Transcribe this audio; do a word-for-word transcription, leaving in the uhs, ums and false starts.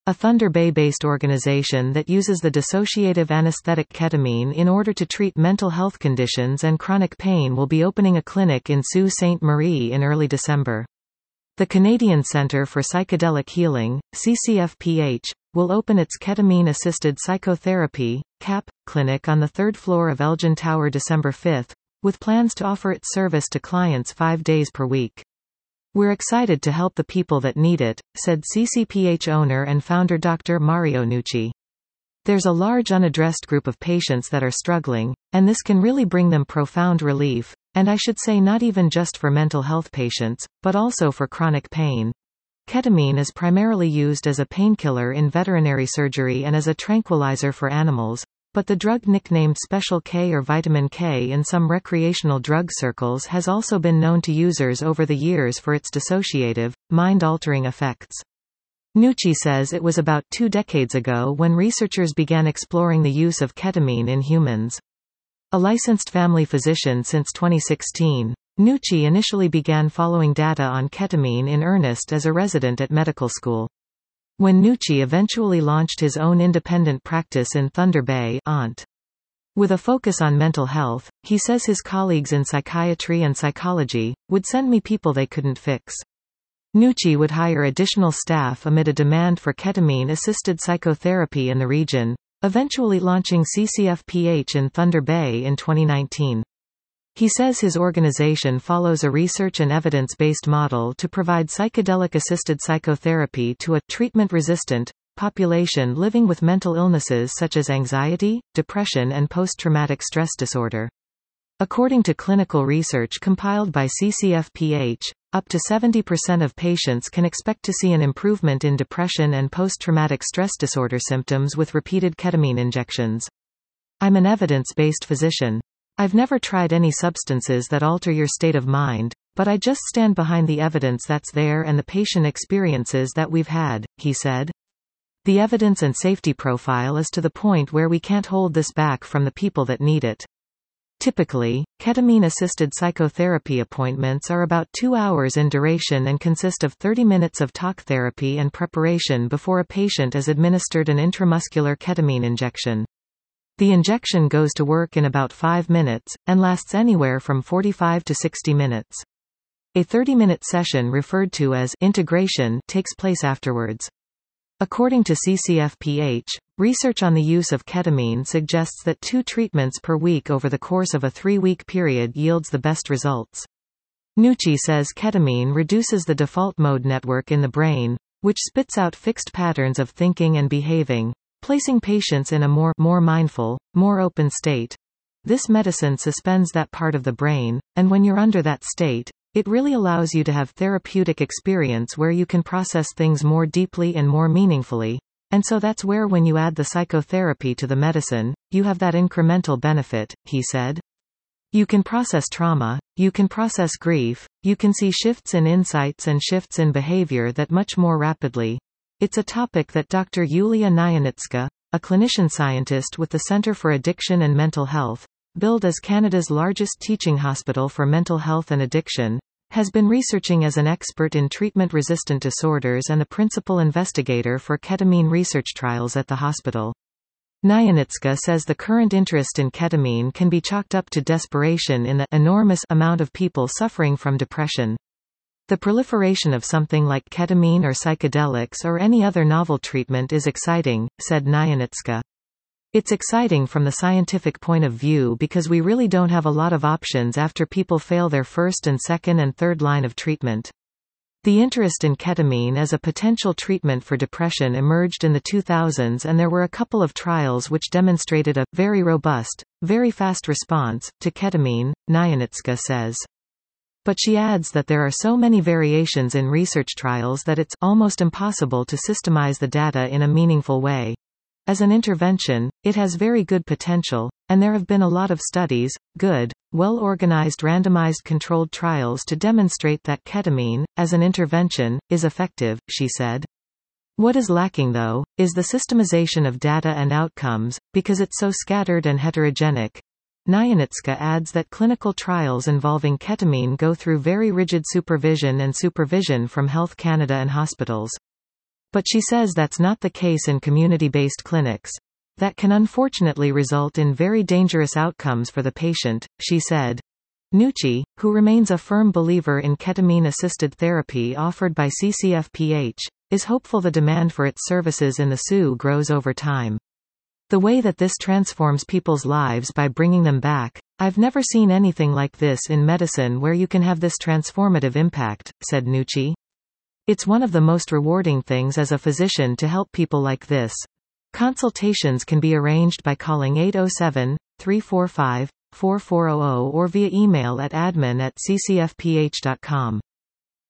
A Thunder Bay-based organization that uses the dissociative anesthetic ketamine in order to treat mental health conditions and chronic pain will be opening a clinic in Sault Ste. Marie in early December. The Canadian Centre for Psychedelic Healing, C C F P H, will open its ketamine-assisted psychotherapy C A P clinic on the third floor of Elgin Tower December fifth, with plans to offer its service to clients five days per week. "We're excited to help the people that need it," said C C P H owner and founder Doctor Mario Nucci. "There's a large unaddressed group of patients that are struggling, and this can really bring them profound relief, and I should say not even just for mental health patients, but also for chronic pain." Ketamine is primarily used as a painkiller in veterinary surgery and as a tranquilizer for animals, but the drug nicknamed Special K or Vitamin K in some recreational drug circles has also been known to users over the years for its dissociative, mind-altering effects. Nucci says it was about two decades ago when researchers began exploring the use of ketamine in humans. A licensed family physician since twenty sixteen, Nucci initially began following data on ketamine in earnest as a resident at medical school. When Nucci eventually launched his own independent practice in Thunder Bay, O N T. With a focus on mental health, he says his colleagues in psychiatry and psychology would send me people they couldn't fix. Nucci would hire additional staff amid a demand for ketamine-assisted psychotherapy in the region, eventually launching C C F P H in Thunder Bay in twenty nineteen. He says his organization follows a research and evidence-based model to provide psychedelic-assisted psychotherapy to a treatment-resistant population living with mental illnesses such as anxiety, depression and post-traumatic stress disorder. According to clinical research compiled by C C F P H, up to seventy percent of patients can expect to see an improvement in depression and post-traumatic stress disorder symptoms with repeated ketamine injections. "I'm an evidence-based physician. I've never tried any substances that alter your state of mind, but I just stand behind the evidence that's there and the patient experiences that we've had," he said. "The evidence and safety profile is to the point where we can't hold this back from the people that need it." Typically, ketamine-assisted psychotherapy appointments are about two hours in duration and consist of thirty minutes of talk therapy and preparation before a patient is administered an intramuscular ketamine injection. The injection goes to work in about five minutes, and lasts anywhere from forty-five to sixty minutes. A thirty-minute session referred to as integration takes place afterwards. According to C C F P H, research on the use of ketamine suggests that two treatments per week over the course of a three-week period yields the best results. Nucci says ketamine reduces the default mode network in the brain, which spits out fixed patterns of thinking and behaving, placing patients in a more, more mindful, more open state. This medicine suspends that part of the brain, and when you're under that state, it really allows you to have therapeutic experience where you can process things more deeply and more meaningfully, and so that's where when you add the psychotherapy to the medicine, you have that incremental benefit, he said. You can process trauma, you can process grief, you can see shifts in insights and shifts in behavior that much more rapidly. It's a topic that Doctor Yulia Nyanitska, a clinician scientist with the Centre for Addiction and Mental Health, billed as Canada's largest teaching hospital for mental health and addiction, has been researching as an expert in treatment-resistant disorders and the principal investigator for ketamine research trials at the hospital. Nyanitska says the current interest in ketamine can be chalked up to desperation in the enormous amount of people suffering from depression. The proliferation of something like ketamine or psychedelics or any other novel treatment is exciting, said Nyanitska. It's exciting from the scientific point of view because we really don't have a lot of options after people fail their first and second and third line of treatment. The interest in ketamine as a potential treatment for depression emerged in the two thousands, and there were a couple of trials which demonstrated a very robust, very fast response to ketamine, Nyanitska says. But she adds that there are so many variations in research trials that it's almost impossible to systemize the data in a meaningful way. As an intervention, it has very good potential, and there have been a lot of studies, good, well-organized randomized controlled trials to demonstrate that ketamine, as an intervention, is effective, she said. What is lacking though, is the systemization of data and outcomes, because it's so scattered and heterogenic. Nyanitska adds that clinical trials involving ketamine go through very rigid supervision and supervision from Health Canada and hospitals. But she says that's not the case in community-based clinics. That can unfortunately result in very dangerous outcomes for the patient, she said. Nucci, who remains a firm believer in ketamine-assisted therapy offered by C C F P H, is hopeful the demand for its services in the S U grows over time. The way that this transforms people's lives by bringing them back, I've never seen anything like this in medicine where you can have this transformative impact, said Nucci. It's one of the most rewarding things as a physician to help people like this. Consultations can be arranged by calling eight oh seven, three four five, four four zero zero or via email at admin at c c f p h dot com.